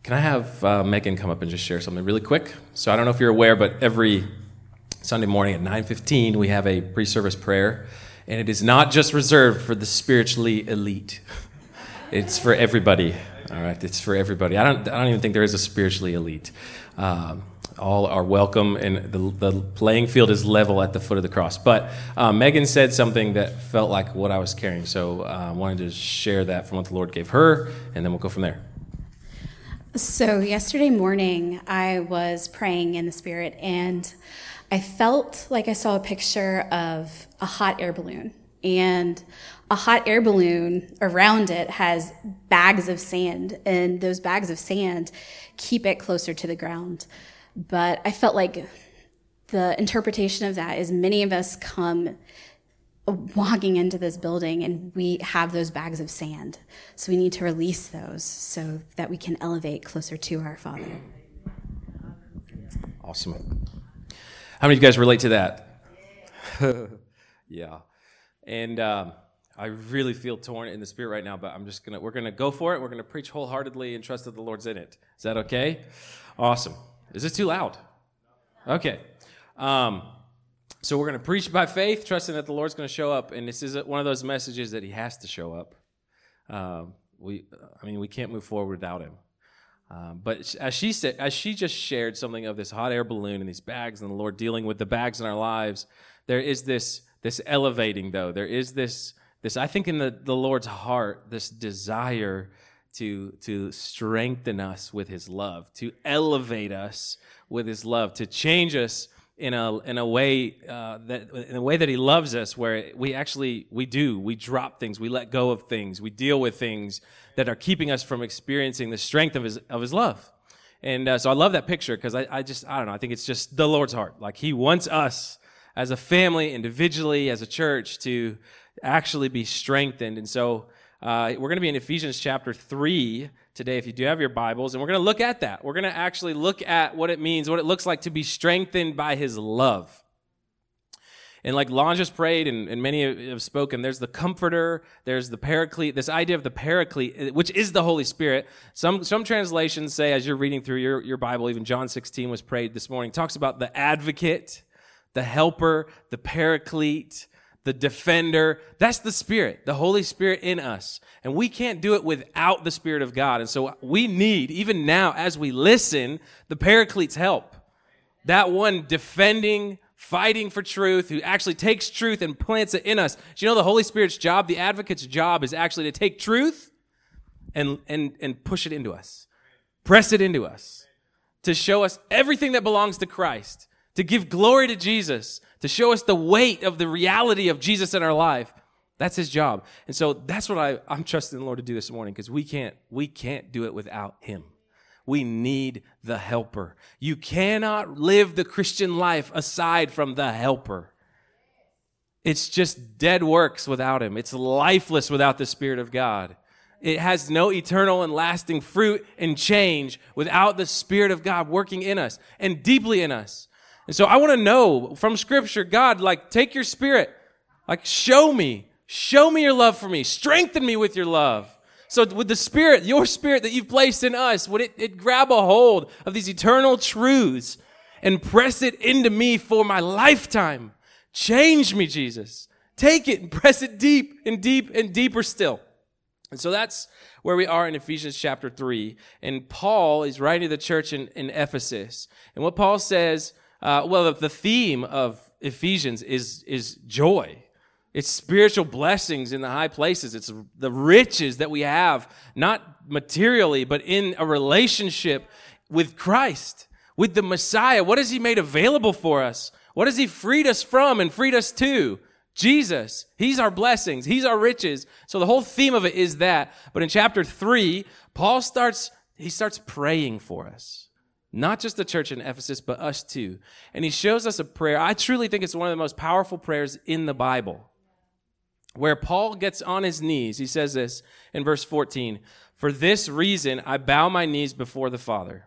Can I have Megan come up and just share something really quick? So I don't know if you're aware, but every Sunday morning at 9:15, we have a pre-service prayer, and it is not just reserved for the spiritually elite. It's for everybody. All right, it's for everybody. I don't even think there is a spiritually elite. All are welcome, and the playing field is level at the foot of the cross. But Megan said something that felt like what I was carrying, so I wanted to share that from what the Lord gave her, and then we'll go from there. So yesterday morning, I was praying in the Spirit, and I felt like I saw a picture of a hot air balloon. And a hot air balloon, around it has bags of sand, and those bags of sand keep it closer to the ground. But I felt like the interpretation of that is many of us come walking into this building and we have those bags of sand. So we need to release those so that we can elevate closer to our Father. Awesome. How many of you guys relate to that? Yeah. And I really feel torn in the Spirit right now, but we're gonna go for it. We're gonna preach wholeheartedly and trust that the Lord's in it. Is that okay? Awesome. Is this too loud? Okay. So we're going to preach by faith, trusting that the Lord's going to show up, and this is one of those messages that He has to show up. We can't move forward without Him. But as she just shared something of this hot air balloon and these bags, and the Lord dealing with the bags in our lives, there is this elevating, though. There is this I think in the Lord's heart, this desire to strengthen us with His love, to elevate us with His love, to change us in a way that He loves us, where we drop things, we let go of things, we deal with things that are keeping us from experiencing the strength of His love. And so I love that picture, because I don't know, I think it's just the Lord's heart. Like He wants us as a family, individually, as a church, to actually be strengthened. And so we're going to be in Ephesians chapter 3 today, if you do have your Bibles, and we're going to look at that. We're going to actually look at what it means, what it looks like to be strengthened by His love. And like Lon just prayed, and many have spoken, there's the Comforter, there's the Paraclete, this idea of the Paraclete, which is the Holy Spirit. Some translations say, as you're reading through your Bible, even John 16 was prayed this morning, talks about the Advocate, the Helper, the Paraclete, the Defender. That's the Spirit, the Holy Spirit in us. And we can't do it without the Spirit of God. And so we need, even now as we listen, the Paraclete's help. That one defending, fighting for truth, who actually takes truth and plants it in us. Do you know the Holy Spirit's job, the Advocate's job, is actually to take truth and push it into us, press it into us, to show us everything that belongs to Christ, to give glory to Jesus, to show us the weight of the reality of Jesus in our life. That's His job. And so that's what I'm trusting the Lord to do this morning, because we can't do it without Him. We need the Helper. You cannot live the Christian life aside from the Helper. It's just dead works without Him. It's lifeless without the Spirit of God. It has no eternal and lasting fruit and change without the Spirit of God working in us and deeply in us. And so I want to know from Scripture, God, like, take your Spirit, like, show me your love for me, strengthen me with your love. So with the Spirit, your Spirit that you've placed in us, would it grab a hold of these eternal truths and press it into me for my lifetime? Change me, Jesus. Take it and press it deep and deep and deeper still. And so that's where we are in Ephesians chapter 3. And Paul is writing to the church in Ephesus. And what Paul says, the theme of Ephesians is joy. It's spiritual blessings in the high places. It's the riches that we have, not materially, but in a relationship with Christ, with the Messiah. What has He made available for us? What has He freed us from and freed us to? Jesus. He's our blessings. He's our riches. So the whole theme of it is that. But in chapter 3, Paul starts praying for us. Not just the church in Ephesus, but us too. And he shows us a prayer. I truly think it's one of the most powerful prayers in the Bible, where Paul gets on his knees. He says this in verse 14, "For this reason I bow my knees before the Father,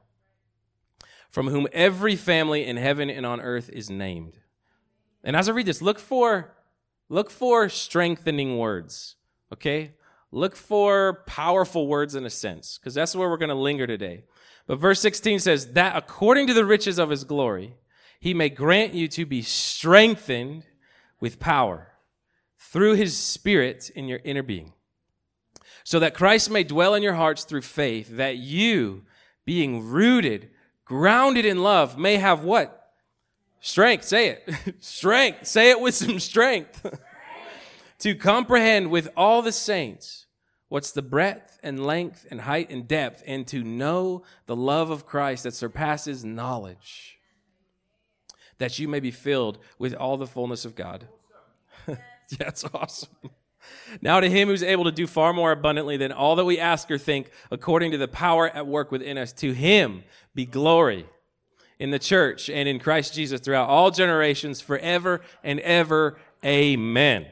from whom every family in heaven and on earth is named." And as I read this, look for strengthening words, okay? Look for powerful words in a sense, because that's where we're going to linger today. But verse 16 says, that according to the riches of his glory, he may grant you to be strengthened with power through his Spirit in your inner being, so that Christ may dwell in your hearts through faith, that you, being rooted, grounded in love, may have what? Strength. Say it. Strength. Say it with some strength. To comprehend with all the saints what's the breadth and length and height and depth, and to know the love of Christ that surpasses knowledge, that you may be filled with all the fullness of God. That's awesome. Now to him who's able to do far more abundantly than all that we ask or think, according to the power at work within us, to him be glory in the church and in Christ Jesus throughout all generations, forever and ever. Amen.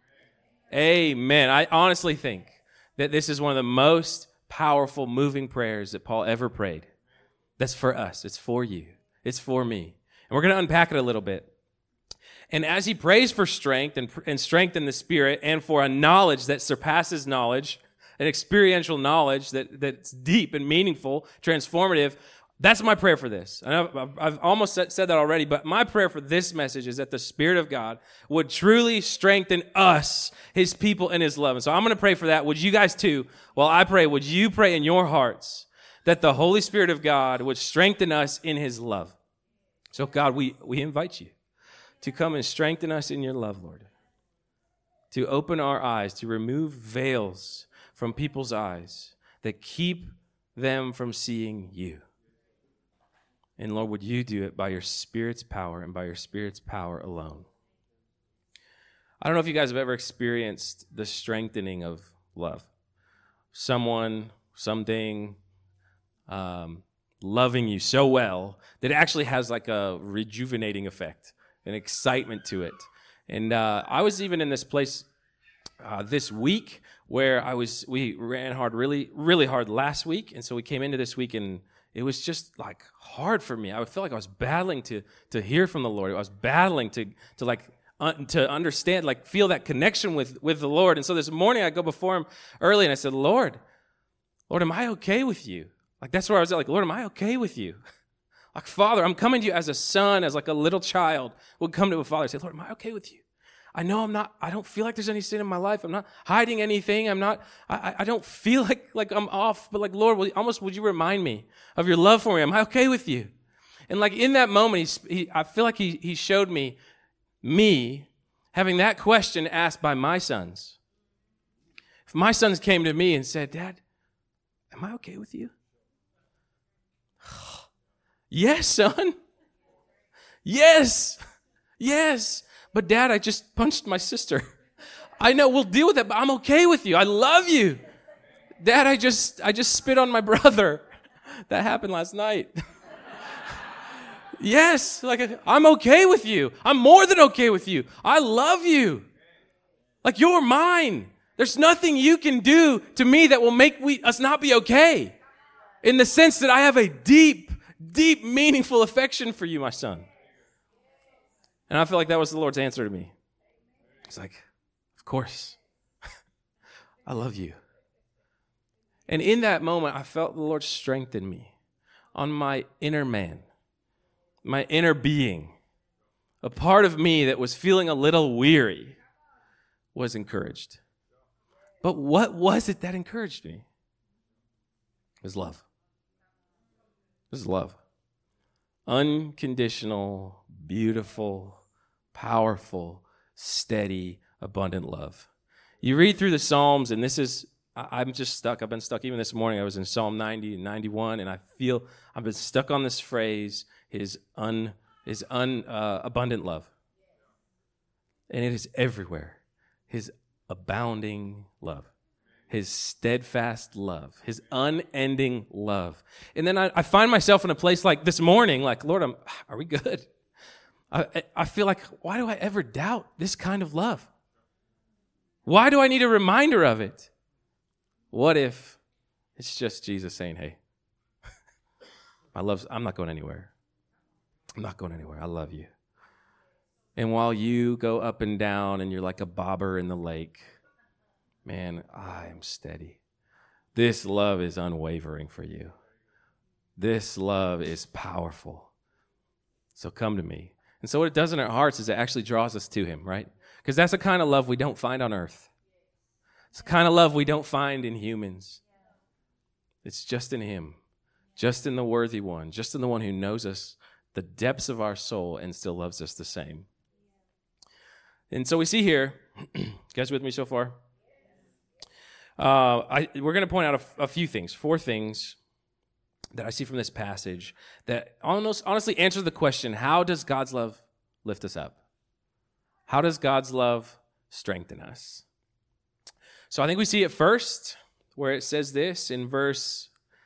Amen. I honestly think that this is one of the most powerful, moving prayers that Paul ever prayed. That's for us. It's for you. It's for me. And we're going to unpack it a little bit. And as he prays for strength and strength in the Spirit, and for a knowledge that surpasses knowledge, an experiential knowledge that's deep and meaningful, transformative, that's my prayer for this. And I've almost said that already, but my prayer for this message is that the Spirit of God would truly strengthen us, his people, in his love. And so I'm going to pray for that. Would you guys too, while I pray, would you pray in your hearts that the Holy Spirit of God would strengthen us in his love? So God, we invite you to come and strengthen us in your love, Lord. To open our eyes, to remove veils from people's eyes that keep them from seeing you. And Lord, would you do it by your Spirit's power and by your Spirit's power alone? I don't know if you guys have ever experienced the strengthening of love. Someone, something, loving you so well that it actually has like a rejuvenating effect, an excitement to it. And I was even in this place this week where we ran hard, really, really hard last week. And so we came into this week and it was just like hard for me. I felt like I was battling to hear from the Lord. I was battling to understand, like feel that connection with the Lord. And so this morning I go before him early and I said, Lord, am I okay with you? Like that's where I was at, like, Lord, am I okay with you? Like, Father, I'm coming to you as a son, as like a little child would come to a father and say, Lord, am I okay with you? I know I don't feel like there's any sin in my life. I'm not hiding anything. I don't feel like I'm off, but like, Lord, would you remind me of your love for me? Am I okay with you? And like in that moment, I feel like he showed me having that question asked by my sons. If my sons came to me and said, Dad, am I okay with you? Yes, son. Yes. But Dad, I just punched my sister. I know, we'll deal with it, but I'm okay with you. I love you. Dad, I just spit on my brother. That happened last night. Yes, like I'm okay with you. I'm more than okay with you. I love you. Like you're mine. There's nothing you can do to me that will make us not be okay. In the sense that I have a deep, meaningful affection for you, my son. And I feel like that was the Lord's answer to me. He's like, of course. I love you. And in that moment, I felt the Lord strengthen me on my inner man, my inner being. A part of me that was feeling a little weary was encouraged. But what was it that encouraged me? It was love. It was love. Unconditional, beautiful, powerful, steady, abundant love. You read through the Psalms, and I'm just stuck. I've been stuck even this morning. I was in Psalm 90 and 91, and I feel I've been stuck on this phrase, his abundant love. And it is everywhere. His abounding love. His steadfast love, his unending love. And then I find myself in a place like this morning, like, Lord, are we good? I feel like, why do I ever doubt this kind of love? Why do I need a reminder of it? What if it's just Jesus saying, hey, I'm not going anywhere. I'm not going anywhere. I love you. And while you go up and down and you're like a bobber in the lake, man, I am steady. This love is unwavering for you. This love is powerful. So come to me. And so what it does in our hearts is it actually draws us to him, right? Because that's the kind of love we don't find on earth. It's the kind of love we don't find in humans. It's just in him, just in the worthy one, just in the one who knows us, the depths of our soul, and still loves us the same. And so we see here, you guys with me so far? We're going to point out a few things, 4 things that I see from this passage that almost honestly answer the question, how does God's love lift us up? How does God's love strengthen us? So I think we see it first where it says this in verse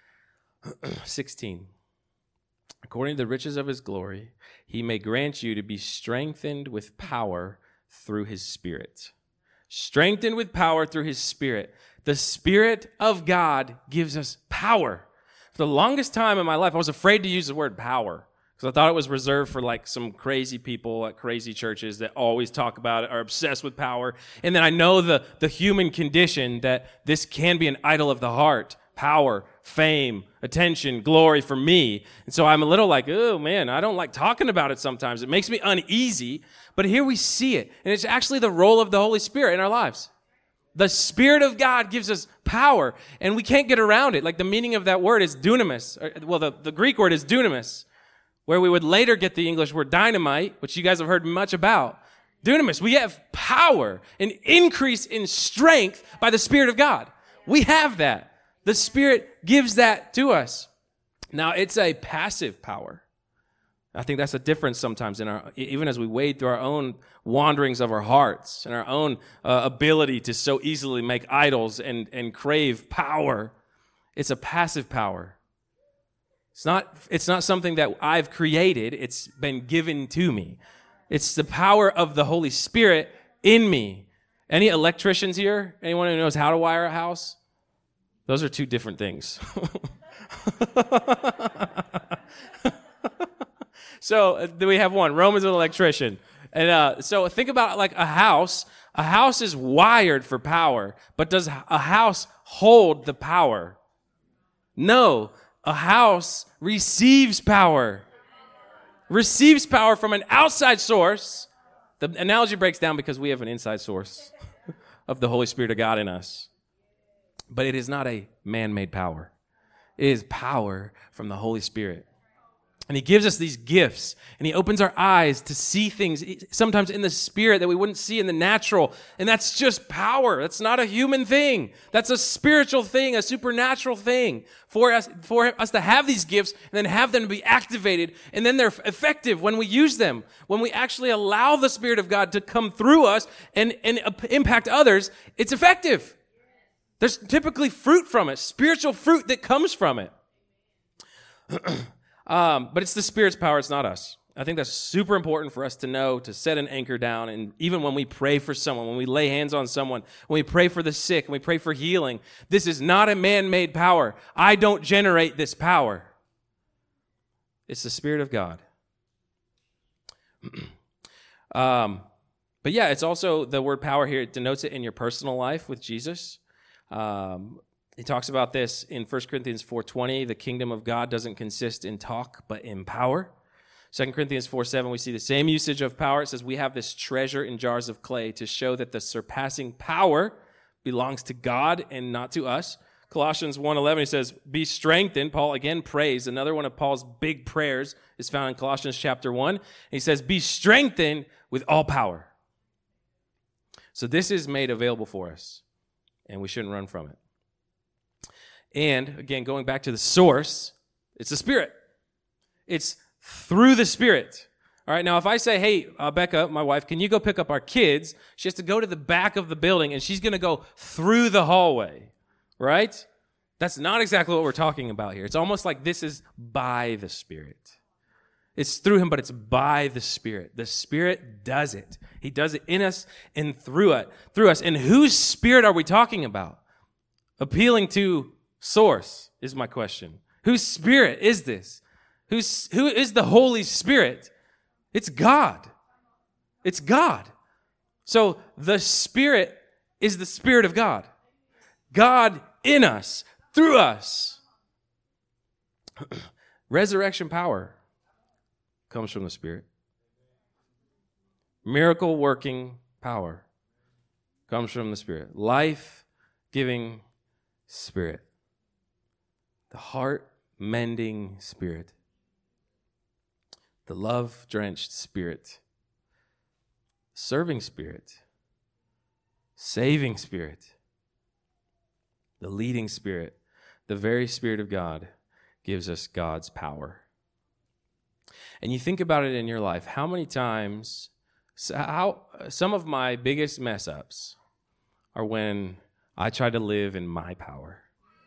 16. According to the riches of his glory, he may grant you to be strengthened with power through his Spirit. Strengthened with power through his Spirit. The Spirit of God gives us power. For the longest time in my life, I was afraid to use the word power because I thought it was reserved for like some crazy people at crazy churches that always talk about it, are obsessed with power. And then I know the human condition that this can be an idol of the heart. Power, fame, attention, glory for me. And so I'm a little like, oh man, I don't like talking about it sometimes. It makes me uneasy. But here we see it. And it's actually the role of the Holy Spirit in our lives. The Spirit of God gives us power, and we can't get around it. Like the meaning of that word is dunamis. Well, the Greek word is dunamis, where we would later get the English word dynamite, which you guys have heard much about. Dunamis, we have power, an increase in strength by the Spirit of God. We have that. The Spirit gives that to us. Now, it's a passive power. I think that's a difference sometimes even as we wade through our own wanderings of our hearts and our own ability to so easily make idols and crave power. It's a passive power. It's not something that I've created. It's been given to me. It's the power of the Holy Spirit in me. Any electricians here? Anyone who knows how to wire a house? Those are 2 different things. So we have one. Roman's an electrician. And so think about like a house. A house is wired for power. But does a house hold the power? No. A house receives power. Receives power from an outside source. The analogy breaks down because we have an inside source of the Holy Spirit of God in us. But it is not a man-made power. It is power from the Holy Spirit. And he gives us these gifts, and he opens our eyes to see things sometimes in the Spirit that we wouldn't see in the natural. And that's just power. That's not a human thing. That's a spiritual thing, a supernatural thing for us to have these gifts and then have them be activated. And then they're effective when we use them. When we actually allow the Spirit of God to come through us and impact others, it's effective. There's typically fruit from it, spiritual fruit that comes from it. But it's the Spirit's power, it's not us. I think that's super important for us to know, to set an anchor down. And even when we pray for someone, when we lay hands on someone, when we pray for the sick, when we pray for healing, this is not a man-made power. I don't generate this power. It's the Spirit of God. But yeah, it's also the word power here. It denotes it in your personal life with Jesus. He talks about this in 1 Corinthians 4:20. The kingdom of God doesn't consist in talk, but in power. 2 Corinthians 4:7, we see the same usage of power. It says, we have this treasure in jars of clay to show that the surpassing power belongs to God and not to us. Colossians 1:11, he says, be strengthened. Paul again prays. Another one of Paul's big prayers is found in Colossians chapter 1. He says, be strengthened with all power. So this is made available for us, and we shouldn't run from it. And again, going back to the source, it's the Spirit. It's through the Spirit. All right, now if I say, hey, Becca, my wife, can you go pick up our kids? She has to go to the back of the building, and she's going to go through the hallway, right? That's not exactly what we're talking about here. It's almost like this is by the Spirit. It's through him, but it's by the Spirit. The Spirit does it. He does it in us and through us. And whose Spirit are we talking about? Appealing to source is my question. Whose Spirit is this? Who is the Holy Spirit? It's God. It's God. So the Spirit is the Spirit of God. God in us, through us. Resurrection power comes from the Spirit. Miracle working power comes from the Spirit. Life-giving Spirit. The heart-mending Spirit. The love-drenched Spirit. Serving Spirit. Saving Spirit. The leading Spirit. The very Spirit of God gives us God's power. And you think about it in your life, how many times, some of my biggest mess ups are when I try to live in my power.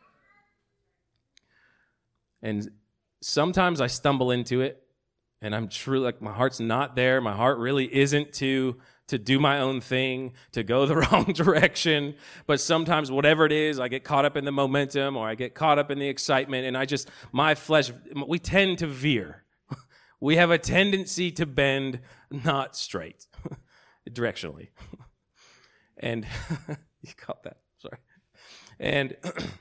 And sometimes I stumble into it, and I'm truly, like, my heart's not there. My heart really isn't to do my own thing, to go the wrong direction. But sometimes, whatever it is, I get caught up in the momentum, or I get caught up in the excitement, and my flesh, we tend to veer. We have a tendency to bend not straight, directionally. And you caught that, sorry. And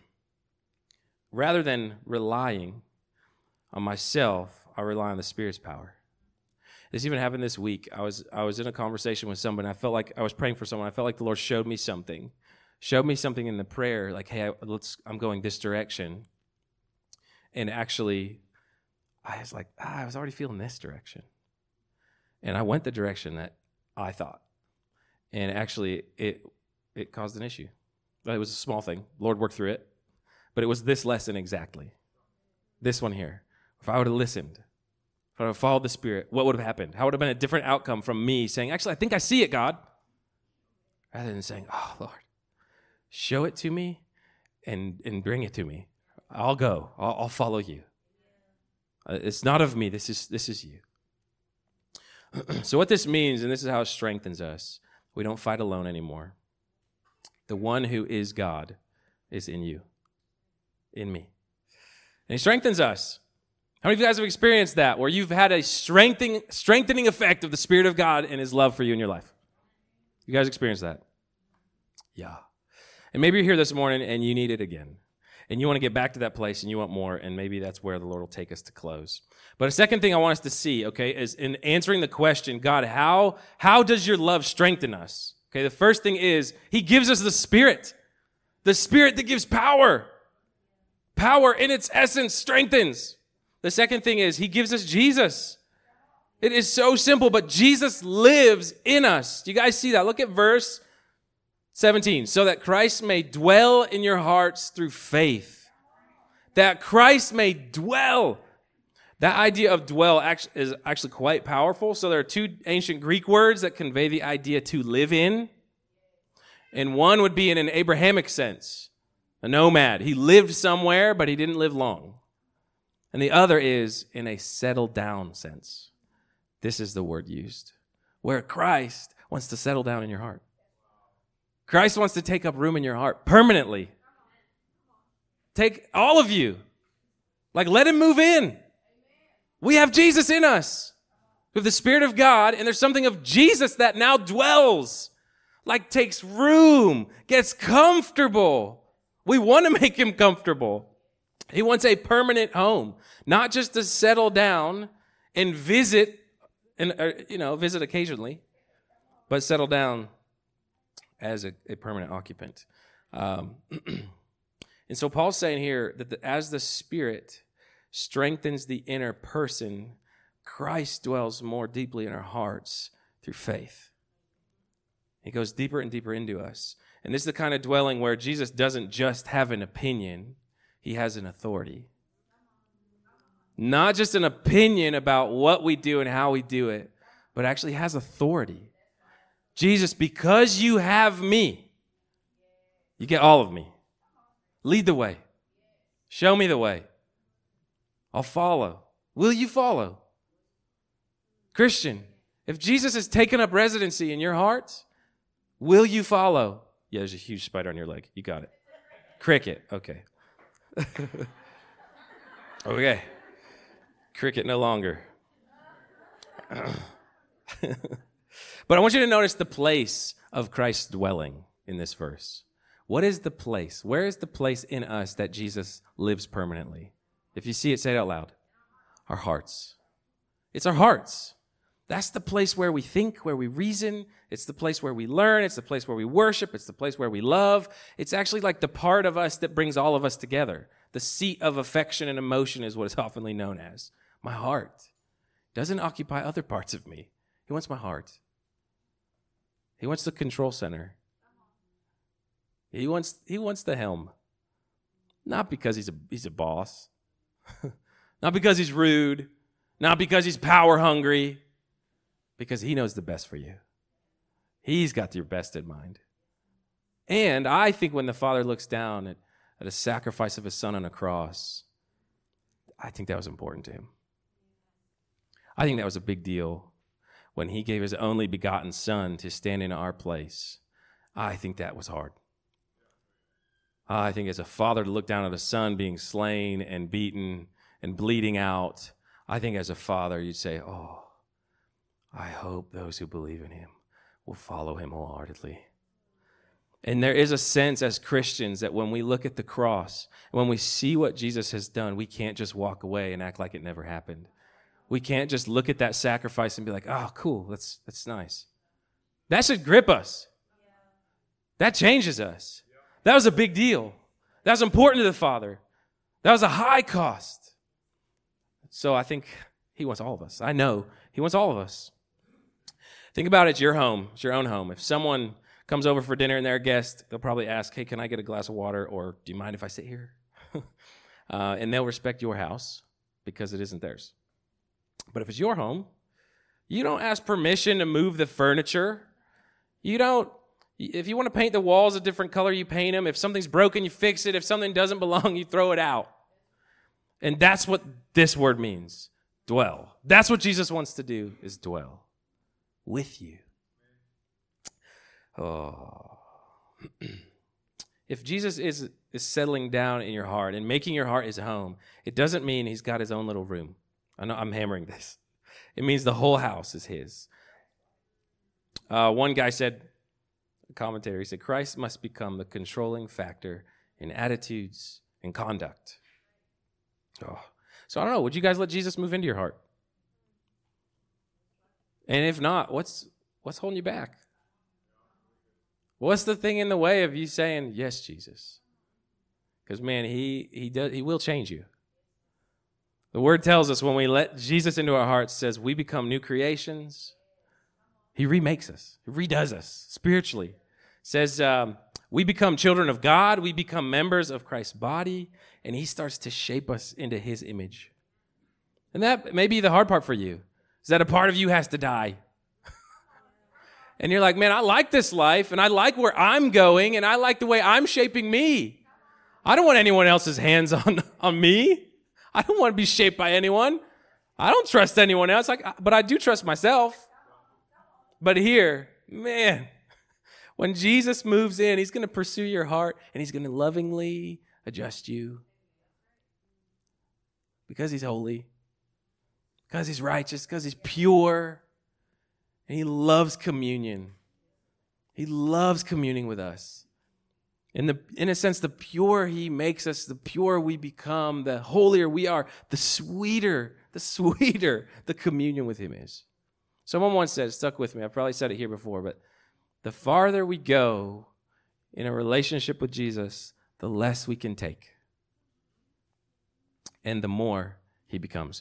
rather than relying on myself, I rely on the Spirit's power. This even happened this week. I was in a conversation with someone. I felt like I was praying for someone. I felt like the Lord showed me something in the prayer, like, hey, I'm going this direction. And actually, I was like, I was already feeling this direction. And I went the direction that I thought. And actually, it caused an issue. It was a small thing. The Lord worked through it. But it was this lesson exactly. This one here. If I would have listened, if I would have followed the Spirit, what would have happened? How would have been a different outcome from me saying, actually, I think I see it, God. Rather than saying, oh, Lord, show it to me and bring it to me. I'll go. I'll follow you. It's not of me. This is you. So what this means, and this is how it strengthens us, we don't fight alone anymore. The one who is God is in you, in me. And he strengthens us. How many of you guys have experienced that, where you've had a strengthening effect of the Spirit of God and his love for you in your life? You guys experienced that? Yeah. And maybe you're here this morning and you need it again. And you want to get back to that place and you want more, and maybe that's where the Lord will take us to close. But a second thing I want us to see, okay, is in answering the question, God, how does your love strengthen us? Okay, the first thing is he gives us the Spirit that gives power. Power in its essence strengthens. The second thing is he gives us Jesus. It is so simple, but Jesus lives in us. Do you guys see that? Look at verse 17. So that Christ may dwell in your hearts through faith. That Christ may dwell. That idea of dwell is actually quite powerful. So there are two ancient Greek words that convey the idea to live in. And one would be in an Abrahamic sense. A nomad. He lived somewhere, but he didn't live long. And the other is in a settled down sense. This is the word used. Where Christ wants to settle down in your heart. Christ wants to take up room in your heart permanently. Take all of you. Like, let him move in. We have Jesus in us. We have the Spirit of God, and there's something of Jesus that now dwells. Like, takes room, gets comfortable. We want to make him comfortable. He wants a permanent home, not just to settle down and visit, visit occasionally, but settle down as a permanent occupant. And so Paul's saying here that as the Spirit strengthens the inner person, Christ dwells more deeply in our hearts through faith. He goes deeper and deeper into us. And this is the kind of dwelling where Jesus doesn't just have an opinion, he has an authority. Not just an opinion about what we do and how we do it, but actually has authority. Jesus, because you have me, you get all of me. Lead the way. Show me the way. I'll follow. Will you follow? Christian, if Jesus has taken up residency in your heart, will you follow? Yeah, there's a huge spider on your leg. You got it. Cricket. Okay. Okay. Cricket no longer. But I want you to notice the place of Christ's dwelling in this verse? What is the place? Where is the place in us that Jesus lives permanently? If you see it, say it out loud. Our hearts. It's our hearts. That's the place where we think, where we reason. It's the place where we learn. It's the place where we worship. It's the place where we love. It's actually like the part of us that brings all of us together. The seat of affection and emotion is what it's oftenly known as. My heart doesn't occupy other parts of me. He wants my heart. He wants the control center. He wants the helm. Not because he's a boss. Not because he's rude. Not because he's power hungry. Because he knows the best for you. He's got your best in mind. And I think when the Father looks down at a sacrifice of his Son on a cross, I think that was important to him. I think that was a big deal when he gave his only begotten Son to stand in our place. I think that was hard. I think as a father to look down at a son being slain and beaten and bleeding out, I think as a father you'd say, oh, I hope those who believe in him will follow him wholeheartedly. And there is a sense as Christians that when we look at the cross, when we see what Jesus has done, we can't just walk away and act like it never happened. We can't just look at that sacrifice and be like, oh, cool, that's nice. That should grip us. That changes us. That was a big deal. That was important to the Father. That was a high cost. So I think he wants all of us. I know he wants all of us. Think about it. It's your home. It's your own home. If someone comes over for dinner and they're a guest, they'll probably ask, hey, can I get a glass of water? Or do you mind if I sit here? And they'll respect your house because it isn't theirs. But if it's your home, you don't ask permission to move the furniture. If you want to paint the walls a different color, you paint them. If something's broken, you fix it. If something doesn't belong, you throw it out. And that's what this word means, dwell. That's what Jesus wants to do, is dwell with you. Oh. If Jesus is settling down in your heart and making your heart his home, it doesn't mean he's got his own little room. I know I'm hammering this. It means the whole house is his. One guy said, a commentator, he said, Christ must become the controlling factor in attitudes and conduct. Oh. So I don't know, would you guys let Jesus move into your heart? And if not, what's holding you back? What's the thing in the way of you saying, yes, Jesus? Because, man, he will change you. The word tells us when we let Jesus into our hearts, says we become new creations. He remakes us. He redoes us spiritually. Says we become children of God. We become members of Christ's body. And he starts to shape us into his image. And that may be the hard part for you, is that a part of you has to die. And you're like, man, I like this life, and I like where I'm going, and I like the way I'm shaping me. I don't want anyone else's hands on me. I don't want to be shaped by anyone. I don't trust anyone else, but I do trust myself. But here, man, when Jesus moves in, he's going to pursue your heart, and he's going to lovingly adjust you. Because he's holy, because he's righteous, because he's pure, and he loves communion. He loves communing with us. In a sense, the purer he makes us, the purer we become, the holier we are, the sweeter the communion with him is. Someone once said, stuck with me, I've probably said it here before, but the farther we go in a relationship with Jesus, the less we can take. And the more he becomes.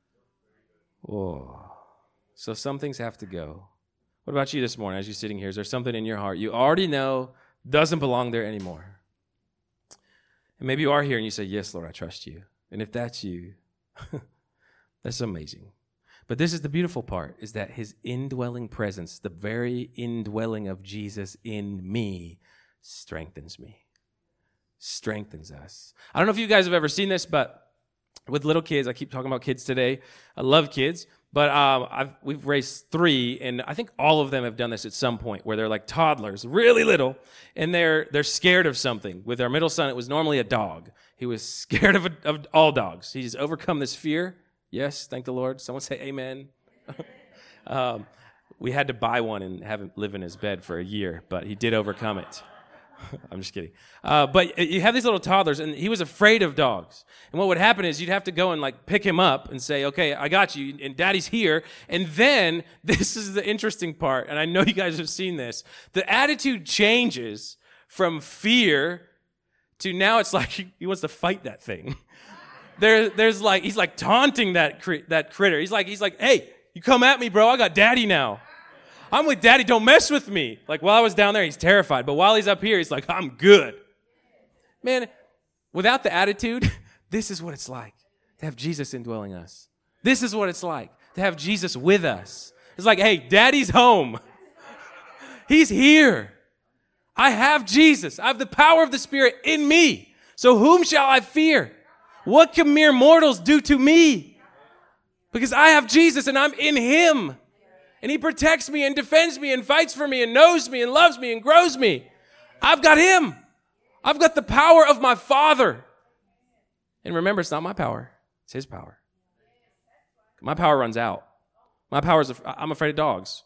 Oh. So some things have to go. What about you this morning as you're sitting here? Is there something in your heart you already know doesn't belong there anymore? And maybe you are here and you say, yes, Lord, I trust you. And if that's you, that's amazing. But this is the beautiful part, is that his indwelling presence, the very indwelling of Jesus in me, strengthens me, strengthens us. I don't know if you guys have ever seen this, but with little kids, I keep talking about kids today. I love kids. But we've raised 3, and I think all of them have done this at some point, where they're like toddlers, really little, and they're scared of something. With our middle son, it was normally a dog. He was scared of all dogs. He's overcome this fear. Yes, thank the Lord. Someone say amen. We had to buy one and have him live in his bed for a year, but he did overcome it. I'm just kidding. But you have these little toddlers, and he was afraid of dogs. And what would happen is you'd have to go and like pick him up and say, okay, I got you, and Daddy's here. And then, this is the interesting part, and I know you guys have seen this. The attitude changes from fear to now it's like he wants to fight that thing. There's like, he's like taunting that critter. He's like, hey, you come at me, bro. I got Daddy now. I'm with Daddy, don't mess with me. Like, while I was down there, he's terrified. But while he's up here, he's like, I'm good. Man, without the attitude, this is what it's like to have Jesus indwelling us. This is what it's like to have Jesus with us. It's like, hey, Daddy's home. He's here. I have Jesus. I have the power of the Spirit in me. So whom shall I fear? What can mere mortals do to me? Because I have Jesus and I'm in him. And he protects me and defends me and fights for me and knows me and loves me and grows me. I've got him. I've got the power of my Father. And remember, it's not my power. It's his power. My power runs out. My power is, I'm afraid of dogs.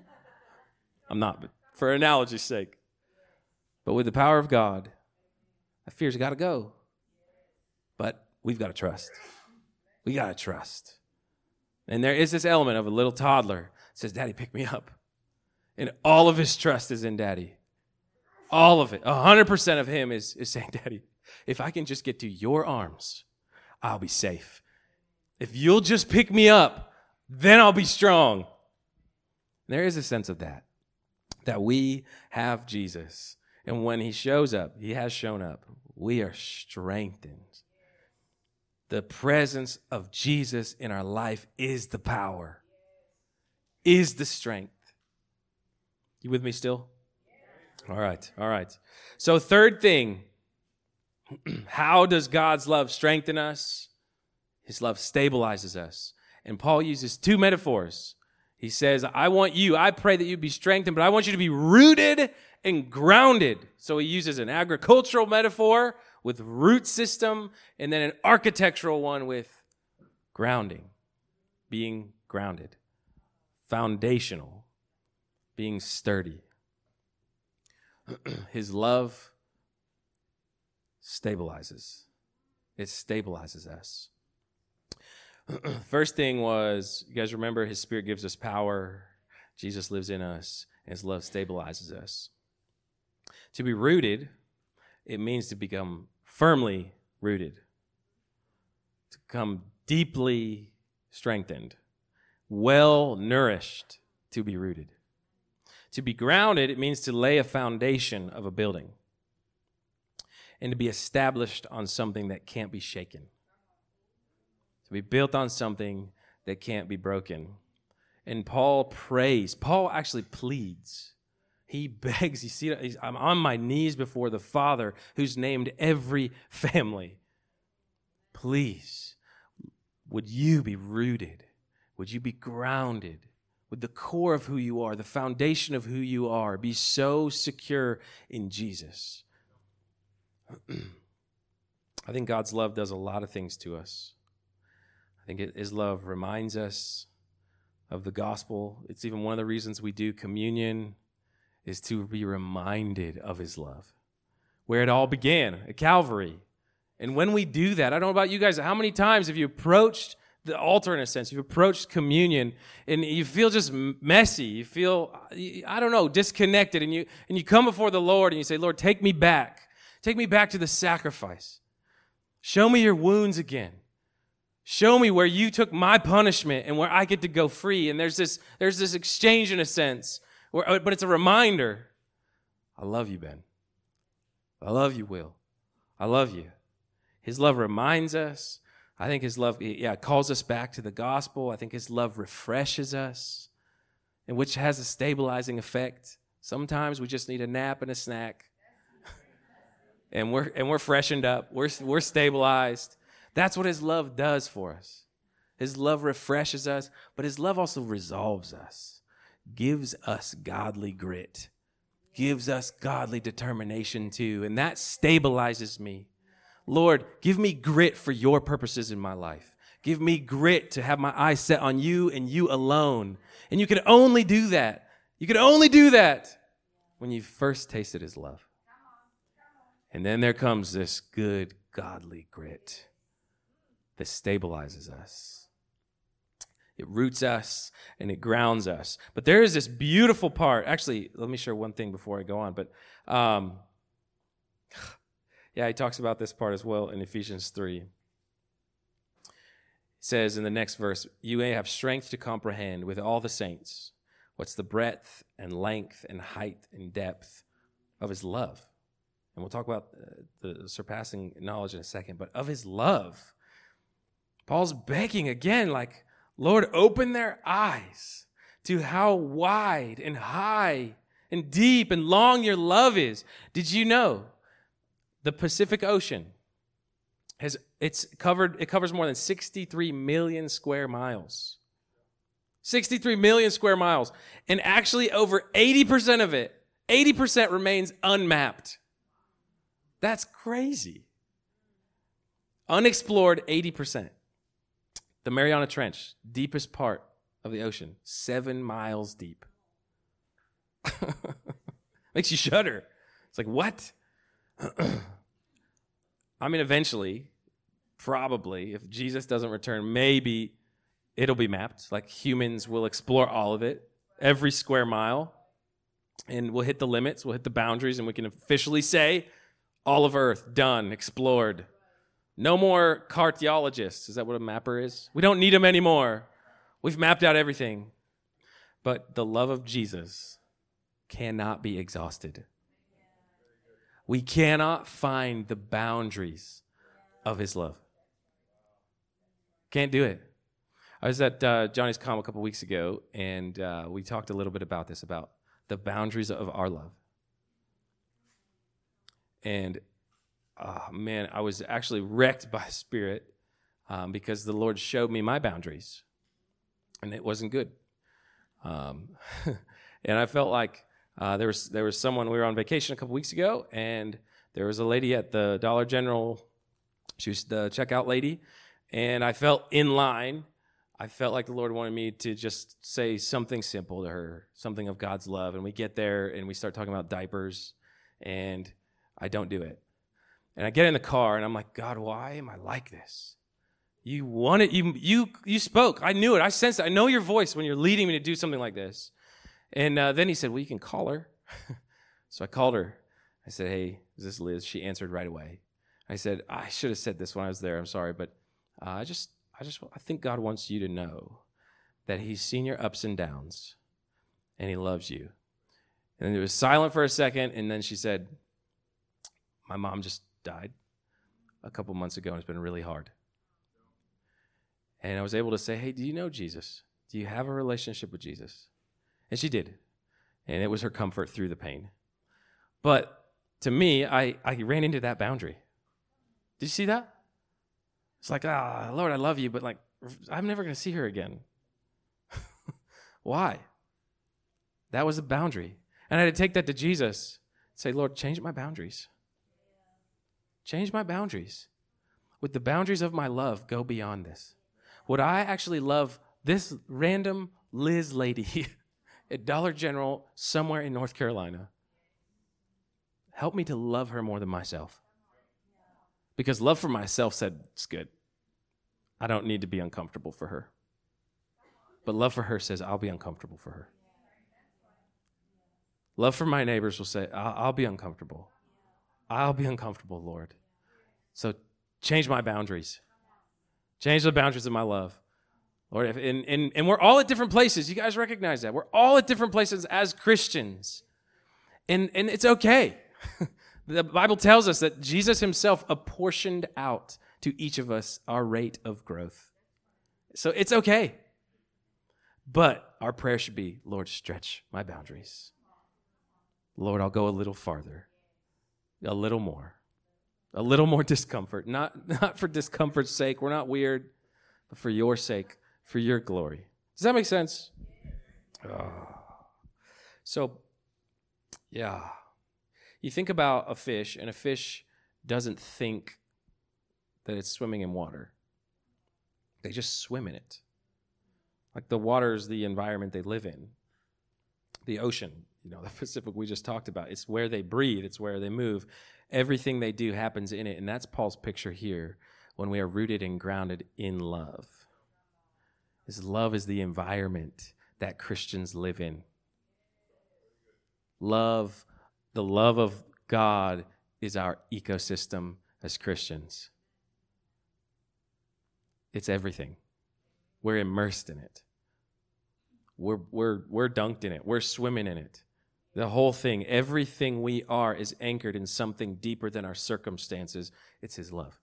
I'm not, but for analogy's sake. But with the power of God, that fear's got to go. But we've got to trust. We got to trust. And there is this element of a little toddler says, Daddy, pick me up. And all of his trust is in Daddy. All of it. 100% of him is saying, Daddy, if I can just get to your arms, I'll be safe. If you'll just pick me up, then I'll be strong. There is a sense of that we have Jesus. And when he shows up, he has shown up, we are strengthened. The presence of Jesus in our life is the power. Is the strength. You with me still? All right. So third thing, how does God's love strengthen us? His love stabilizes us. And Paul uses two metaphors. He says, I pray that you be strengthened, but I want you to be rooted and grounded. So he uses an agricultural metaphor with root system, and then an architectural one with grounding, being grounded. Foundational, being sturdy. His love stabilizes. It stabilizes us. First thing was, you guys remember, his Spirit gives us power. Jesus lives in us, and his love stabilizes us. To be rooted, it means to become firmly rooted, to become deeply strengthened. Well nourished, to be rooted. To be grounded, it means to lay a foundation of a building and to be established on something that can't be shaken. To be built on something that can't be broken. And Paul actually pleads. He begs. You see, I'm on my knees before the Father who's named every family. Please, would you be rooted? Would you be grounded with the core of who you are, the foundation of who you are? Be so secure in Jesus. I think God's love does a lot of things to us. I think his love reminds us of the gospel. It's even one of the reasons we do communion, is to be reminded of his love, where it all began, at Calvary. And when we do that, I don't know about you guys, how many times have you approached the altar, in a sense, you've approached communion and you feel just messy, you feel, I don't know, disconnected, and you come before the Lord and you say, Lord, take me back to the sacrifice. Show me your wounds again. Show me where you took my punishment and where I get to go free. And there's this exchange, in a sense, but it's a reminder. I love you, Ben. I love you, Will. I love you. His love reminds us. I think his love, calls us back to the gospel. I think his love refreshes us, and which has a stabilizing effect. Sometimes we just need a nap and a snack, and we're freshened up. We're stabilized. That's what his love does for us. His love refreshes us, but his love also resolves us, gives us godly grit, gives us godly determination too, and that stabilizes me. Lord, give me grit for your purposes in my life. Give me grit to have my eyes set on you and you alone. And you can only do that. You can only do that when you first tasted his love. And then there comes this good, godly grit that stabilizes us. It roots us and it grounds us. But there is this beautiful part. Actually, let me share one thing before I go on. But he talks about this part as well in Ephesians 3. It says in the next verse, you may have strength to comprehend with all the saints what's the breadth and length and height and depth of his love. And we'll talk about the surpassing knowledge in a second, but of his love. Paul's begging again, like, Lord, open their eyes to how wide and high and deep and long your love is. Did you know the Pacific Ocean it covers more than 63 million square miles. 63 million square miles. And actually over 80% of it, 80% remains unmapped. That's crazy. Unexplored 80%. The Mariana Trench, deepest part of the ocean, 7 miles deep. Makes you shudder. It's like, what? I mean, eventually, probably, if Jesus doesn't return, maybe it'll be mapped. Like humans will explore all of it, every square mile. And we'll hit the limits, we'll hit the boundaries, and we can officially say, all of Earth, done, explored. No more cartologists. Is that what a mapper is? We don't need them anymore. We've mapped out everything. But the love of Jesus cannot be exhausted. We cannot find the boundaries of his love. Can't do it. I was at Johnny's Com a couple weeks ago, and we talked a little bit about this, about the boundaries of our love. And, man, I was actually wrecked by Spirit because the Lord showed me my boundaries, and it wasn't good. And I felt like there was someone, we were on vacation a couple weeks ago, and there was a lady at the Dollar General. She was the checkout lady, and I felt in line. I felt like the Lord wanted me to just say something simple to her, something of God's love. And we get there, and we start talking about diapers, and I don't do it. And I get in the car, and I'm like, God, why am I like this? You wanted, you spoke. I knew it. I sensed it. I know your voice when you're leading me to do something like this. And then he said, well, you can call her. So I called her. I said, hey, is this Liz? She answered right away. I said, I should have said this when I was there. I'm sorry, but I think God wants you to know that he's seen your ups and downs, and he loves you. And it was silent for a second, and then she said, my mom just died a couple months ago, and it's been really hard. And I was able to say, hey, do you know Jesus? Do you have a relationship with Jesus? And she did. And it was her comfort through the pain. But to me, I ran into that boundary. Did you see that? It's like, Lord, I love you, but like, I'm never going to see her again. Why? That was a boundary. And I had to take that to Jesus and say, Lord, change my boundaries. Change my boundaries. Would the boundaries of my love go beyond this? Would I actually love this random Liz lady at Dollar General somewhere in North Carolina? Help me to love her more than myself. Because love for myself said, it's good. I don't need to be uncomfortable for her. But love for her says, I'll be uncomfortable for her. Love for my neighbors will say, I'll be uncomfortable. I'll be uncomfortable, Lord. So change my boundaries. Change the boundaries of my love. Lord, and we're all at different places. You guys recognize that. We're all at different places as Christians. And it's okay. The Bible tells us that Jesus himself apportioned out to each of us our rate of growth. So it's okay. But our prayer should be, Lord, stretch my boundaries. Lord, I'll go a little farther, a little more discomfort. Not for discomfort's sake. We're not weird, but for your sake, for your glory. Does that make sense? So, yeah. You think about a fish, and a fish doesn't think that it's swimming in water. They just swim in it. Like the water is the environment they live in. The ocean, the Pacific we just talked about, it's where they breathe, it's where they move. Everything they do happens in it, and that's Paul's picture here when we are rooted and grounded in love. His love is the environment that Christians live in. Love, the love of God is our ecosystem as Christians. It's everything. We're immersed in it. We're dunked in it. We're swimming in it. The whole thing, everything we are is anchored in something deeper than our circumstances. It's his love.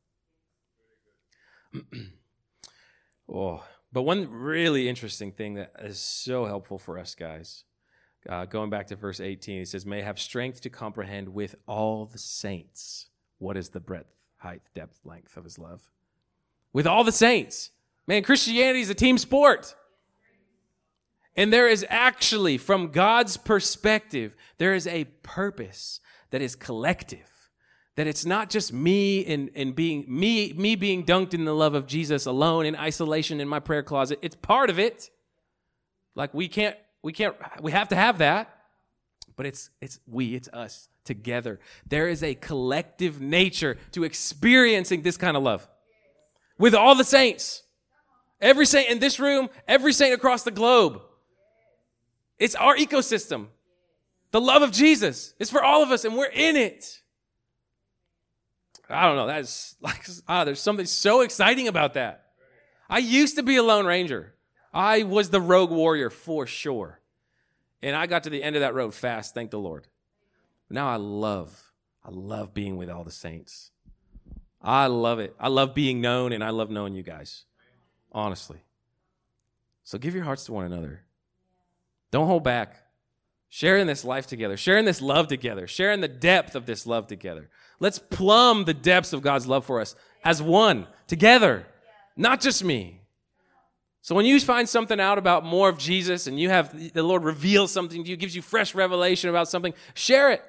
But one really interesting thing that is so helpful for us guys, going back to verse 18, he says, may have strength to comprehend with all the saints what is the breadth, height, depth, length of his love. With all the saints. Man, Christianity is a team sport. And there is actually, from God's perspective, there is a purpose that is collective. That it's not just me and being me being dunked in the love of Jesus alone in isolation in my prayer closet. It's part of it. Like we have to have that. But it's us together. There is a collective nature to experiencing this kind of love. With all the saints. Every saint in this room, every saint across the globe. It's our ecosystem. The love of Jesus is for all of us, and we're in it. I don't know. That's like, there's something so exciting about that. I used to be a Lone Ranger. I was the rogue warrior for sure. And I got to the end of that road fast, thank the Lord. Now I love being with all the saints. I love it. I love being known, and I love knowing you guys. Honestly. So give your hearts to one another. Don't hold back. Sharing this life together. Sharing this love together. Sharing the depth of this love together. Let's plumb the depths of God's love for us as one, together. Not just me. So when you find something out about more of Jesus and you have the Lord reveal something to you, gives you fresh revelation about something, share it.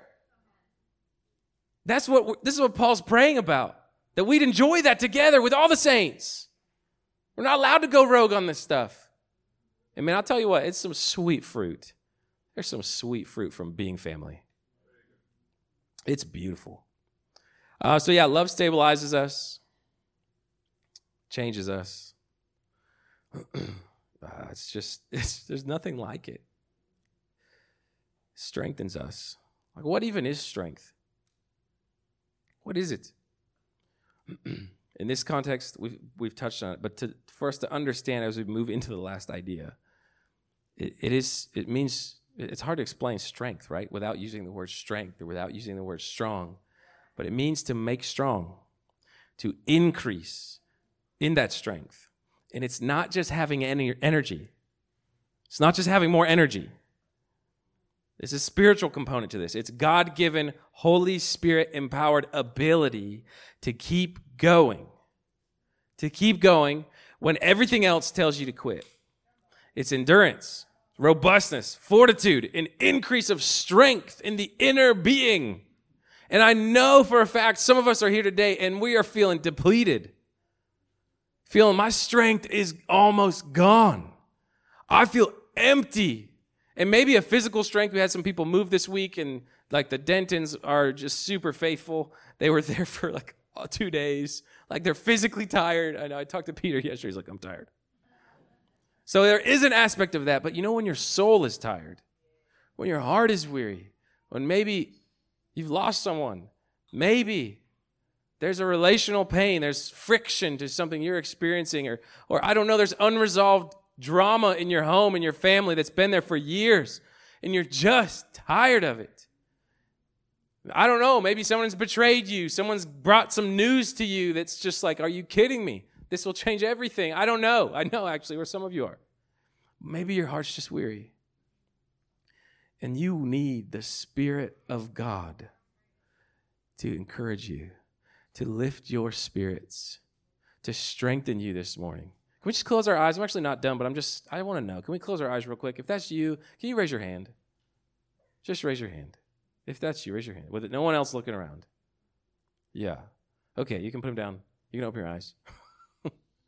This is what Paul's praying about. That we'd enjoy that together with all the saints. We're not allowed to go rogue on this stuff. And man, I'll tell you what, it's some sweet fruit. There's some sweet fruit from being family. It's beautiful. Love stabilizes us, changes us. There's nothing like it. Strengthens us. Like, what even is strength? What is it? In this context, we've touched on it, but for us to understand as we move into the last idea, it means it's hard to explain strength, right? Without using the word strength or without using the word strong. But it means to make strong, to increase in that strength. And it's not just having energy. It's not just having more energy. There's a spiritual component to this. It's God-given, Holy Spirit-empowered ability to keep going. To keep going when everything else tells you to quit. It's endurance, robustness, fortitude, an increase of strength in the inner being. And I know for a fact some of us are here today and we are feeling depleted. Feeling my strength is almost gone. I feel empty. And maybe a physical strength. We had some people move this week, and like the Dentons are just super faithful. They were there for like 2 days. Like they're physically tired. I know I talked to Peter yesterday. He's like, I'm tired. So there is an aspect of that. But you know when your soul is tired, when your heart is weary, when maybe you've lost someone, maybe there's a relational pain, there's friction to something you're experiencing, or I don't know, there's unresolved drama in your home, in your family that's been there for years, and you're just tired of it. I don't know, maybe someone's betrayed you, someone's brought some news to you that's just like, are you kidding me? This will change everything. I don't know. I know actually where some of you are. Maybe your heart's just weary. And you need the Spirit of God to encourage you, to lift your spirits, to strengthen you this morning. Can we just close our eyes? I'm actually not done, but I want to know. Can we close our eyes real quick? If that's you, can you raise your hand? Just raise your hand. If that's you, raise your hand. With no one else looking around. Yeah. Okay, you can put them down. You can open your eyes.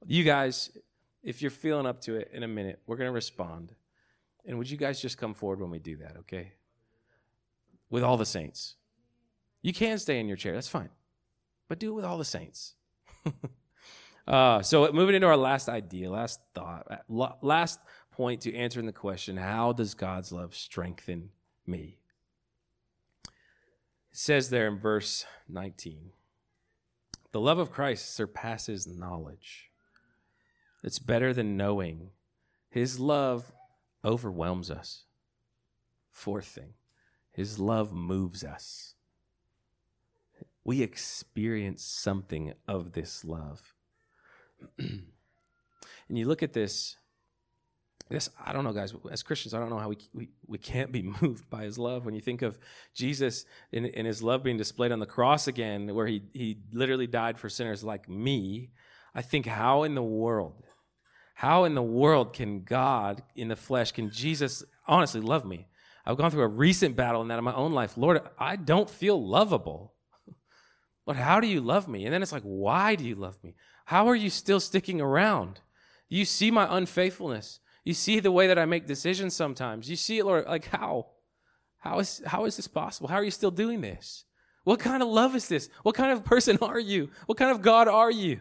You guys, if you're feeling up to it in a minute, we're going to respond. And would you guys just come forward when we do that, okay? With all the saints. You can stay in your chair, that's fine. But do it with all the saints. So moving into our last idea, last thought, last point to answering the question, how does God's love strengthen me? It says there in verse 19, the love of Christ surpasses knowledge. It's better than knowing. His love overwhelms us. Fourth thing, his love moves us. We experience something of this love. And you look at this, I don't know, guys, as Christians, I don't know how we can't be moved by his love. When you think of Jesus in his love being displayed on the cross again, where he literally died for sinners like me, I think, how in the world can God in the flesh, can Jesus honestly love me? I've gone through a recent battle in that in my own life. Lord, I don't feel lovable. Lord, how do you love me? And then it's like, why do you love me? How are you still sticking around? You see my unfaithfulness. You see the way that I make decisions sometimes. You see it, Lord, like how? How is this possible? How are you still doing this? What kind of love is this? What kind of person are you? What kind of God are you?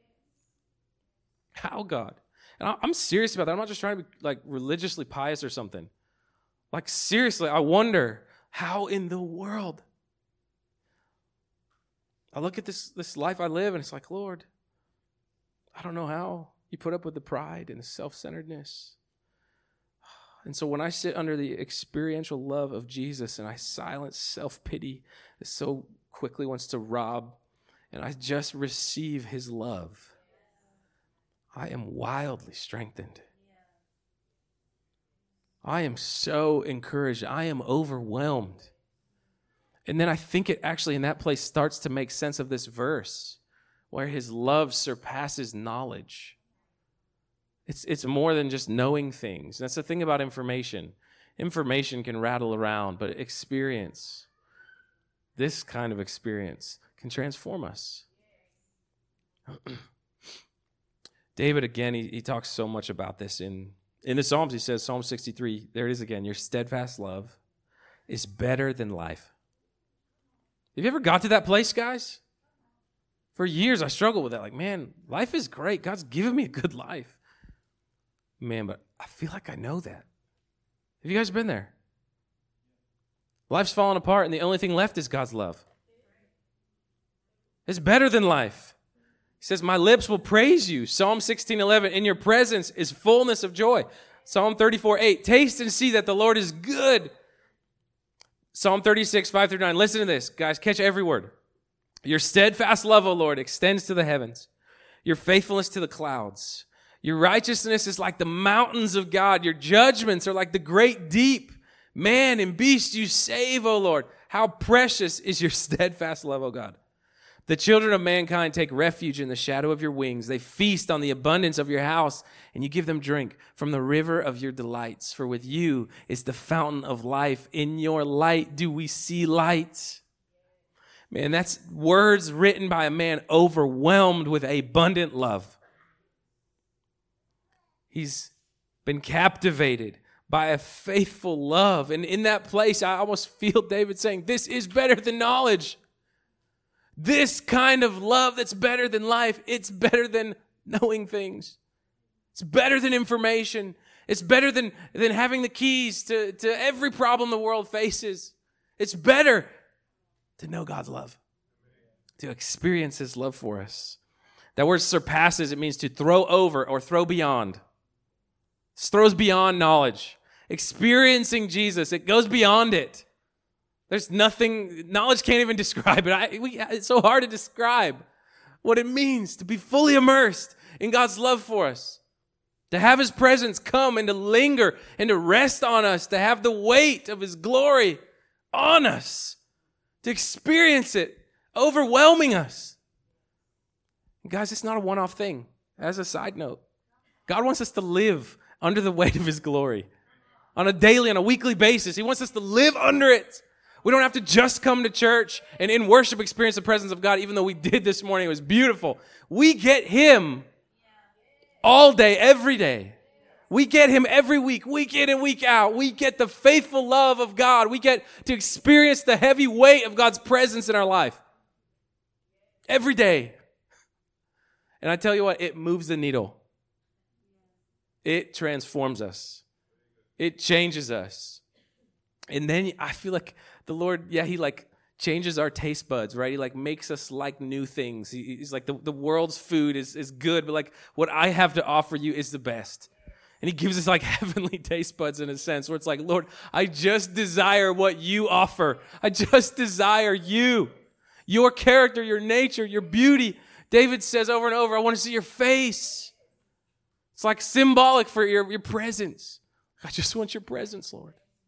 How, God? And I'm serious about that. I'm not just trying to be like religiously pious or something. Like seriously, I wonder how in the world. I look at this life I live and it's like, Lord, I don't know how you put up with the pride and the self-centeredness. And so when I sit under the experiential love of Jesus and I silence self-pity that so quickly wants to rob, and I just receive his love, I am wildly strengthened. I am so encouraged. I am overwhelmed. And then I think it actually in that place starts to make sense of this verse where his love surpasses knowledge. It's more than just knowing things. That's the thing about information. Information can rattle around, but experience, this kind of experience, can transform us. David, again, he talks so much about this in the Psalms. He says, Psalm 63, there it is again, your steadfast love is better than life. Have you ever got to that place, guys? For years, I struggled with that. Like, man, life is great. God's given me a good life. Man, but I feel like I know that. Have you guys been there? Life's falling apart, and the only thing left is God's love. It's better than life. He says, my lips will praise you. Psalm 16:11, in your presence is fullness of joy. Psalm 34:8, taste and see that the Lord is good. Psalm 36, 5-9. Listen to this, guys. Catch every word. Your steadfast love, O Lord, extends to the heavens. Your faithfulness to the clouds. Your righteousness is like the mountains of God. Your judgments are like the great deep. Man and beast you save, O Lord. How precious is your steadfast love, O God. The children of mankind take refuge in the shadow of your wings. They feast on the abundance of your house, and you give them drink from the river of your delights. For with you is the fountain of life. In your light do we see light. Man, that's words written by a man overwhelmed with abundant love. He's been captivated by a faithful love. And in that place, I almost feel David saying, this is better than knowledge. This kind of love that's better than life, it's better than knowing things. It's better than information. It's better than having the keys to every problem the world faces. It's better to know God's love, to experience his love for us. That word surpasses, it means to throw over or throw beyond. It throws beyond knowledge. Experiencing Jesus, it goes beyond it. There's nothing, knowledge can't even describe it. It's so hard to describe what it means to be fully immersed in God's love for us. To have his presence come and to linger and to rest on us. To have the weight of his glory on us. To experience it overwhelming us. And guys, it's not a one-off thing. As a side note, God wants us to live under the weight of his glory. On a daily, on a weekly basis. He wants us to live under it. We don't have to just come to church and in worship experience the presence of God, even though we did this morning. It was beautiful. We get him all day, every day. We get him every week in and week out. We get the faithful love of God. We get to experience the heavy weight of God's presence in our life every day. And I tell you what, it moves the needle. It transforms us. It changes us. And then I feel like the Lord, he like changes our taste buds, right? He like makes us like new things. He's like the world's food is good, but like what I have to offer you is the best. And he gives us like heavenly taste buds in a sense where it's like, Lord, I just desire what you offer. I just desire you, your character, your nature, your beauty. David says over and over, I want to see your face. It's like symbolic for your presence. I just want your presence, Lord.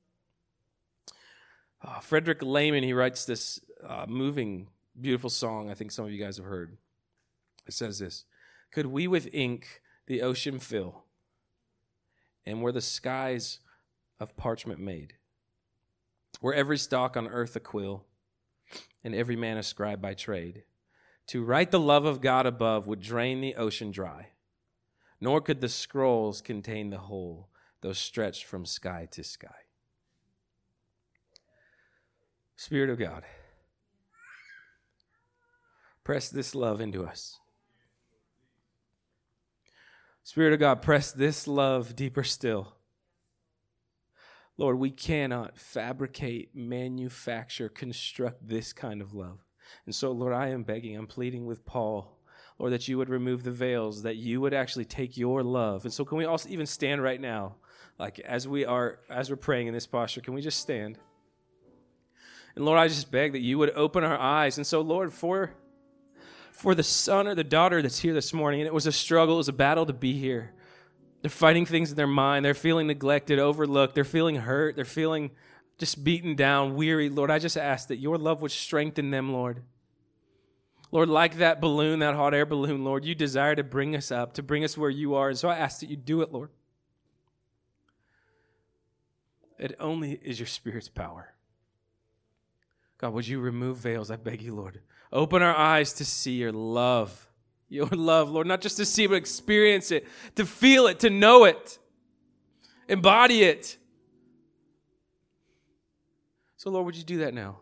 Frederick Lehman, he writes this moving, beautiful song I think some of you guys have heard. It says this: could we with ink the ocean fill, and were the skies of parchment made, were every stalk on earth a quill, and every man a scribe by trade, to write the love of God above would drain the ocean dry, nor could the scrolls contain the whole, though stretched from sky to sky. Spirit of God, press this love into us. Spirit of God, press this love deeper still. Lord, we cannot fabricate, manufacture, construct this kind of love. And so, Lord, I am begging, I'm pleading with Paul, Lord, that you would remove the veils, that you would actually take your love. And so can we also even stand right now, like as we're praying in this posture, can we just stand? And Lord, I just beg that you would open our eyes. And so, Lord, for the son or the daughter that's here this morning, and it was a struggle, it was a battle to be here. They're fighting things in their mind. They're feeling neglected, overlooked. They're feeling hurt. They're feeling just beaten down, weary. Lord, I just ask that your love would strengthen them, Lord. Lord, like that balloon, that hot air balloon, Lord, you desire to bring us up, to bring us where you are. And so I ask that you do it, Lord. It only is your Spirit's power. God, would you remove veils? I beg you, Lord. Open our eyes to see your love, Lord, not just to see, but experience it, to feel it, to know it, embody it. So, Lord, would you do that now?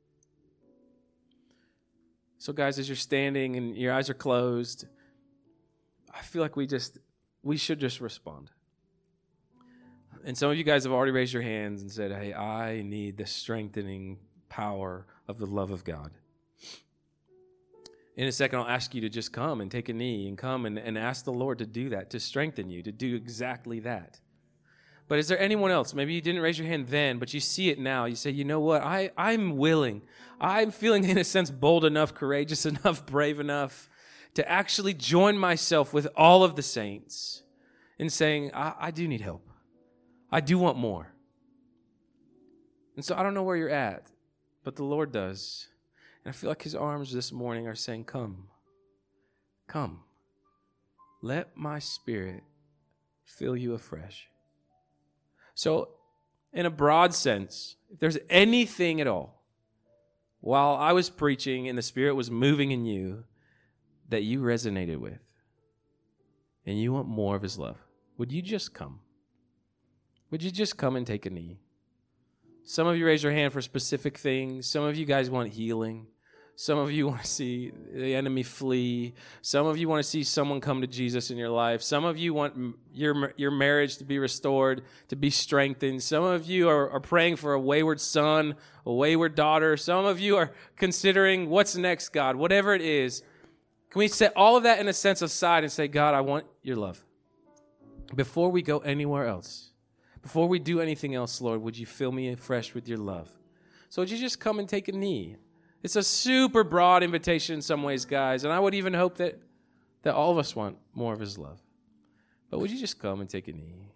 So, guys, as you're standing and your eyes are closed, I feel like we should just respond. And some of you guys have already raised your hands and said, hey, I need the strengthening power of the love of God. In a second, I'll ask you to just come and take a knee and come and ask the Lord to do that, to strengthen you, to do exactly that. But is there anyone else? Maybe you didn't raise your hand then, but you see it now. You say, you know what? I'm willing. I'm feeling, in a sense, bold enough, courageous enough, brave enough to actually join myself with all of the saints in saying, I do need help. I do want more. And so I don't know where you're at, but the Lord does. And I feel like his arms this morning are saying, come. Come. Let my Spirit fill you afresh. So, in a broad sense, if there's anything at all, while I was preaching and the Spirit was moving in you, that you resonated with, and you want more of his love, would you just come? Would you just come and take a knee? Some of you raise your hand for specific things. Some of you guys want healing. Some of you want to see the enemy flee. Some of you want to see someone come to Jesus in your life. Some of you want your marriage to be restored, to be strengthened. Some of you are praying for a wayward son, a wayward daughter. Some of you are considering what's next, God, whatever it is. Can we set all of that in a sense aside and say, God, I want your love. Before we go anywhere else, before we do anything else, Lord, would you fill me afresh with your love? So would you just come and take a knee? It's a super broad invitation in some ways, guys, and I would even hope that all of us want more of his love. But would you just come and take a knee?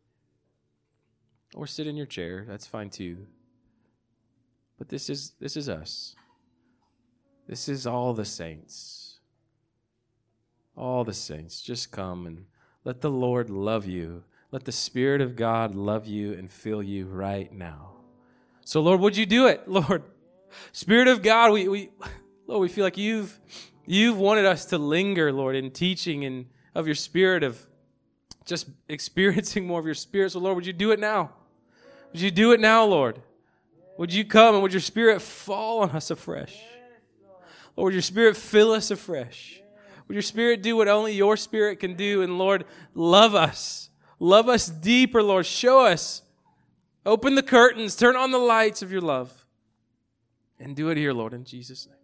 Or sit in your chair, that's fine too. But this is us. This is all the saints. All the saints. Just come and let the Lord love you. Let the Spirit of God love you and fill you right now. So, Lord, would you do it, Lord? Spirit of God, Lord, we feel like you've wanted us to linger, Lord, in teaching and of your Spirit, of just experiencing more of your Spirit. So, Lord, would you do it now? Would you do it now, Lord? Would you come and would your Spirit fall on us afresh? Lord, would your Spirit fill us afresh? Would your Spirit do what only your Spirit can do? And Lord, love us. Love us deeper, Lord. Show us. Open the curtains. Turn on the lights of your love. And do it here, Lord, in Jesus' name.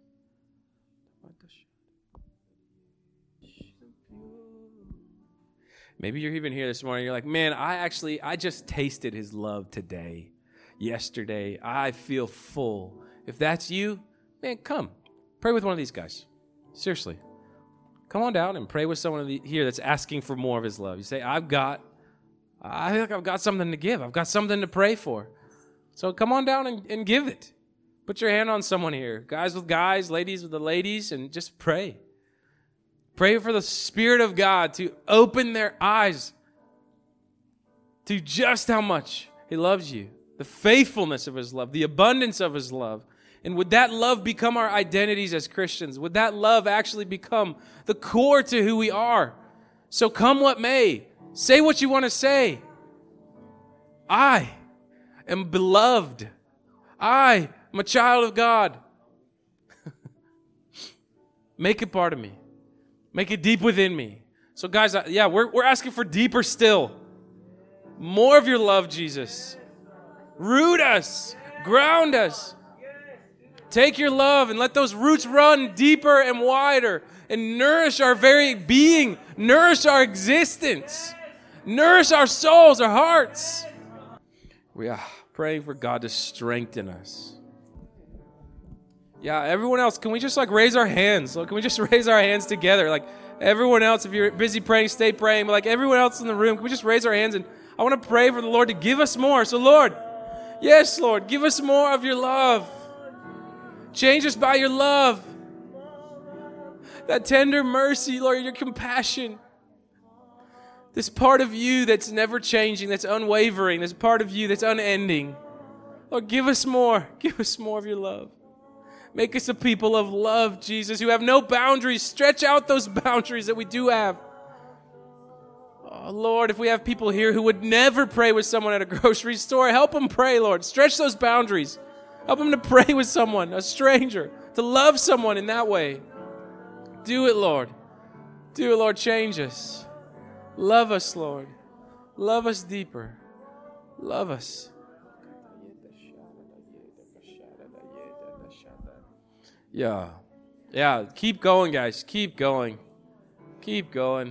Maybe you're even here this morning. You're like, man, I just tasted his love today, yesterday. I feel full. If that's you, man, come. Pray with one of these guys. Seriously. Come on down and pray with someone here that's asking for more of his love. You say, I feel like I've got something to give. I've got something to pray for. So come on down and give it. Put your hand on someone here. Guys with guys, ladies with the ladies, and just pray. Pray for the Spirit of God to open their eyes to just how much he loves you, the faithfulness of his love, the abundance of his love. And would that love become our identities as Christians? Would that love actually become the core to who we are? So come what may, say what you want to say. I am beloved. I am a child of God. Make it part of me. Make it deep within me. So guys, we're asking for deeper still. More of your love, Jesus. Root us. Ground us. Take your love and let those roots run deeper and wider and nourish our very being, nourish our existence, nourish our souls, our hearts. We are praying for God to strengthen us. Yeah, everyone else, can we just raise our hands? Can we just raise our hands together? Everyone else, if you're busy praying, stay praying. But everyone else in the room, can we just raise our hands? And I want to pray for the Lord to give us more. So Lord, yes, Lord, give us more of your love. Change us by your love. That tender mercy, Lord, your compassion. This part of you that's never changing, that's unwavering. This part of you that's unending. Lord, give us more. Give us more of your love. Make us a people of love, Jesus, who have no boundaries. Stretch out those boundaries that we do have. Oh, Lord, if we have people here who would never pray with someone at a grocery store, help them pray, Lord. Stretch those boundaries. Help them to pray with someone, a stranger, to love someone in that way. Do it, Lord. Do it, Lord. Change us. Love us, Lord. Love us deeper. Love us. Yeah. Yeah. Keep going, guys. Keep going. Keep going.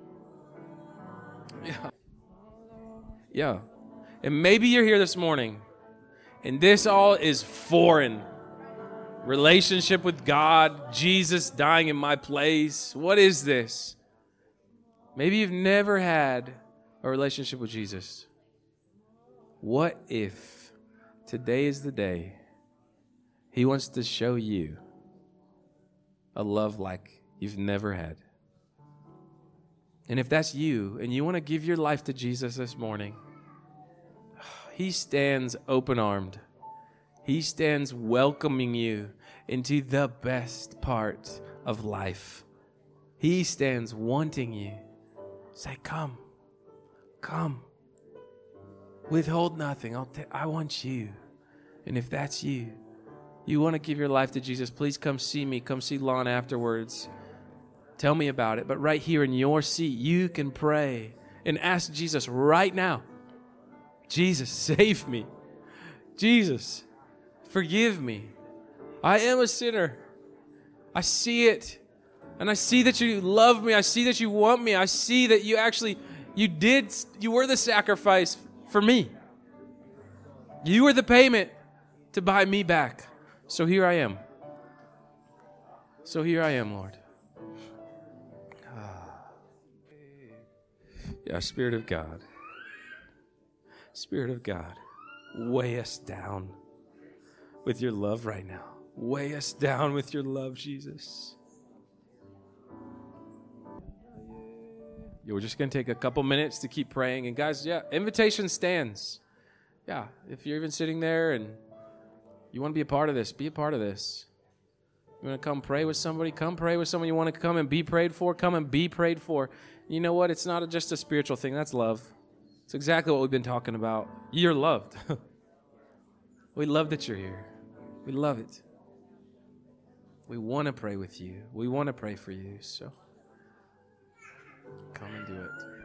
Yeah. Yeah. And maybe you're here this morning and this all is foreign. Relationship with God, Jesus dying in my place. What is this? Maybe you've never had a relationship with Jesus. What if today is the day he wants to show you a love like you've never had? And if that's you and you want to give your life to Jesus this morning, he stands open-armed. He stands welcoming you into the best part of life. He stands wanting you. Say, come. Come. Withhold nothing. I want you. And if that's you, you want to give your life to Jesus, please come see me. Come see Lon afterwards. Tell me about it. But right here in your seat, you can pray and ask Jesus right now. Jesus, save me. Jesus, forgive me. I am a sinner. I see it. And I see that you love me. I see that you want me. I see that you were the sacrifice for me. You were the payment to buy me back. So here I am. So here I am, Lord. Yeah, Spirit of God. Spirit of God, weigh us down with your love right now. Weigh us down with your love, Jesus. Yeah, we're just going to take a couple minutes to keep praying. And guys, invitation stands. Yeah, if you're even sitting there and you want to be a part of this, be a part of this. You want to come pray with somebody? Come pray with someone. You want to come and be prayed for? Come and be prayed for. You know what? It's not just a spiritual thing. That's love. It's exactly what we've been talking about. You're loved. We love that you're here. We love it. We want to pray with you. We want to pray for you. So come and do it.